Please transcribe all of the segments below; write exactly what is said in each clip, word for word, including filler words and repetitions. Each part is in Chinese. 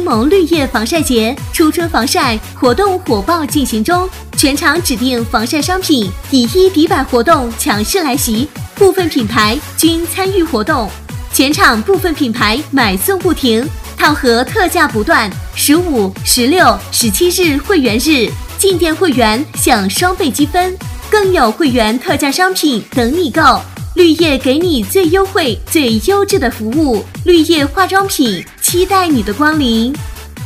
萌绿叶防晒节初春防晒活动火爆进行中，全场指定防晒商品以一抵百活动强势来袭，部分品牌均参与活动，全场部分品牌买送不停，套盒特价不断，十五、十六、十七日会员日，进店会员享双倍积分，更有会员特价商品等你购。绿叶给你最优惠、最优质的服务，绿叶化妆品期待你的光临。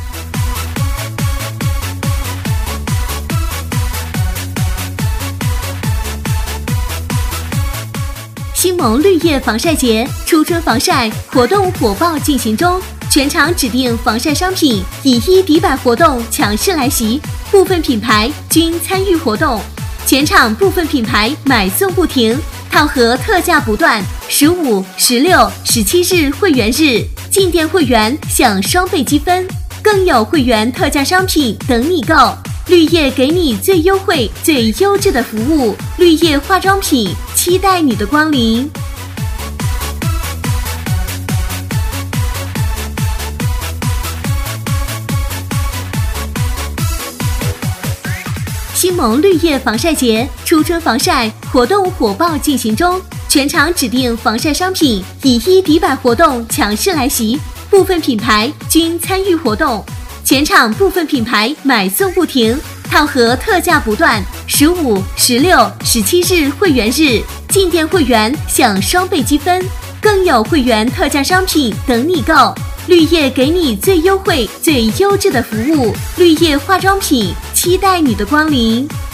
新萌绿叶防晒节初春防晒活动火爆进行中，全场指定防晒商品以一抵百活动强势来袭，部分品牌均参与活动，全场部分品牌买送不停，套盒特价不断，十五、十六、十七日会员日，进店会员享双倍积分，更有会员特价商品等你购。绿叶给你最优惠、最优质的服务，绿叶化妆品期待你的光临。新萌绿叶防晒节初春防晒活动火爆进行中，全场指定防晒商品以一抵百活动强势来袭，部分品牌均参与活动，全场部分品牌买送不停，套盒特价不断，十五、十六、十七日会员日，进店会员享双倍积分，更有会员特价商品等你购。绿叶给你最优惠、最优质的服务，绿叶化妆品期待你的光临。